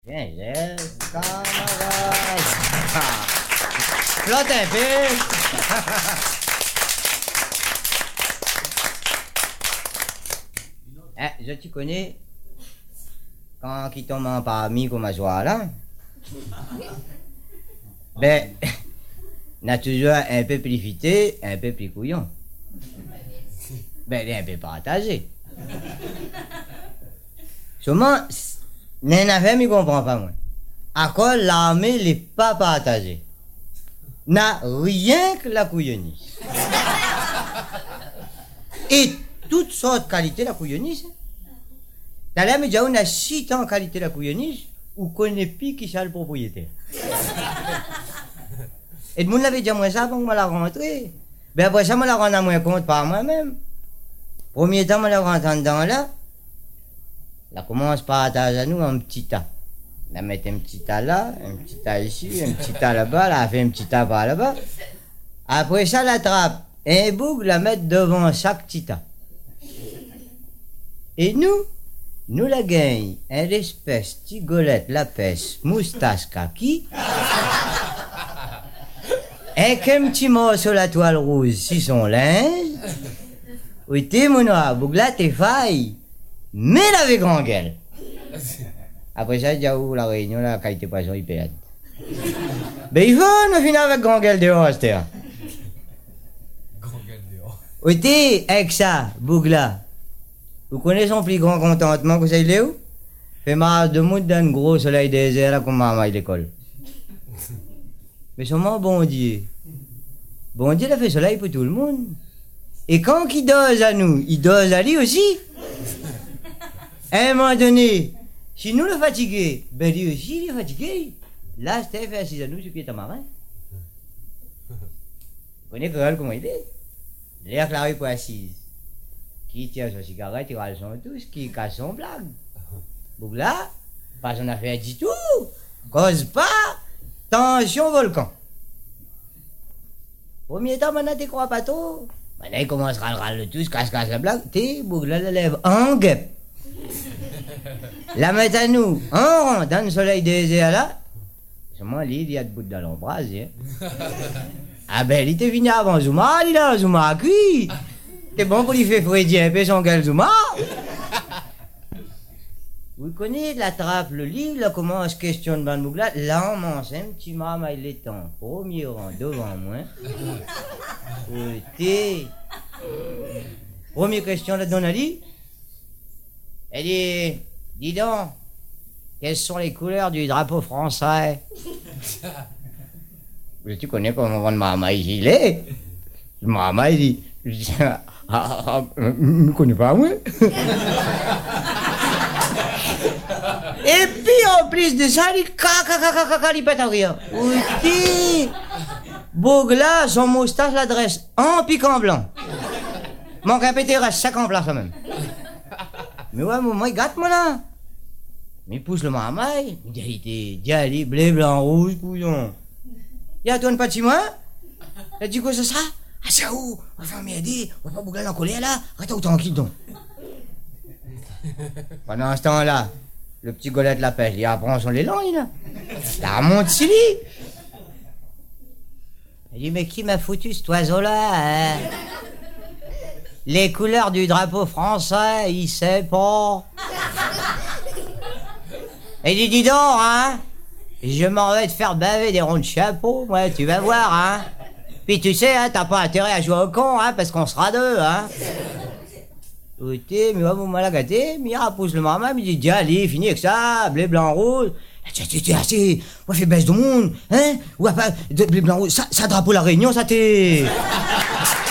Viens, camarade. Flotte un peu. Je te connais. Quand qui tombe en parmi comme à soir là. Ben, n'a toujours un peu plus fité, un peu plus couillon. Ben, il est un peu partagé. Seulement, n'en affaire, mais comprend pas, moi. À quoi l'armée n'est pas partagée? N'a rien que la couillonnisse. Et toutes sortes de qualités la couillonnisse. T'as l'air, mais déjà, on a 6 ans qualité la couillonnisse, ou connaît plus qui c'est le propriétaire. Et le monde l'avait dit moi ça avant que je la rentré. Ben après ça, je la rends à moins compte par moi-même. Premier temps, je la rentre en dedans là. La commence par attacher à nous un petit tas. La mettre un petit tas là, un petit tas ici, un petit tas là-bas, la fait un petit tas par là-bas. Après ça, la trappe un boucle, la mettre devant chaque petit tas. Et nous la gagne, un espèce, tigolette, la pêche, moustache, kaki. Avec un petit morceau la toile rouge si son linge. Oui, t'es mon noir, bougla t'es faille. Mais avec grand gueule. Après ça, il y a où la réunion, la qualité poisson, il perd. Ben il faut nous finir avec grand gueule dehors, c'était. Grand gueule dehors. Oui, t'es avec ça, bougla. Vous connaissez son plus grand contentement que c'est où? Fait marre de mout dans un gros soleil désert là comme maman à l'école. Mais seulement bon Dieu. Bon Dieu, il a fait soleil pour tout le monde. Et quand il dose à nous, il dose à lui aussi. À un moment donné, si nous le fatiguons, ben lui aussi il est fatigué. Là, Steph est assis à nous sur pied à marin. Vous connaissez comment il est? L'air clair pour assise. Qui tient sa cigarette, il râle son tous, qui casse son blague. Donc là, pas son affaire du tout. Cause pas. Tension volcan. Premier temps, maintenant, tu crois pas trop. Maintenant, il commencera à râler tous, casse la blague. T'es, Bougla la lève en guêpe. La mettre à nous, en rond, dans le soleil désert là. Seulement, lui, il y a de bout dans l'embrasier. Ah ben, il était venu avant Zuma, il a Zuma à cuit. C'est bon pour lui faire Freddy un peu son gueule Zuma. Vous connaissez la trappe, le livre, là, comment se questionne Ban Bougla. Là, on mange un petit maman, il est temps. Premier rang devant moi. Côté. Première question là, Donali. Elle dit, dis donc, quelles sont les couleurs du drapeau français? Tu connais comment mon maman il est? Maman il dit, je ne connais pas moi. Et puis en plus de ça, il pète à rire. Oui, Bougla, son moustache l'adresse en piquant blanc. Manque un pété, reste 5 en place quand même. Mais ouais, moi, il gâte moi là. Mais il pousse le marmaille. Il dit, allez, blé, blanc, rouge, couillon. Il y a toi pas de chez moi? Il dit quoi, c'est ça? Ah, c'est où? On va faire m'aider, on va pas Bougla en colère là. Reste tranquille donc. Pendant ce temps-là, le petit golette la pêche, il apprend son élan, il a. La remonte Silly. Il dit, mais qui m'a foutu cet oiseau-là, hein? Les couleurs du drapeau français, il sait pas. Il dit, dis donc, hein? Je m'en vais te faire baver des ronds de chapeau, moi, tu vas voir, hein? Puis tu sais, hein, t'as pas intérêt à jouer au con, hein, parce qu'on sera 2, hein? Écoutez, mais va vous mal à gâter, Mira pousse le maman, il dit, allez, fini avec ça, blé, blanc, rouge. T'es assez, moi, fais baisse du monde, hein? Ou pas, blé, blanc, rouge, ça drapeau la Réunion, ça t'es.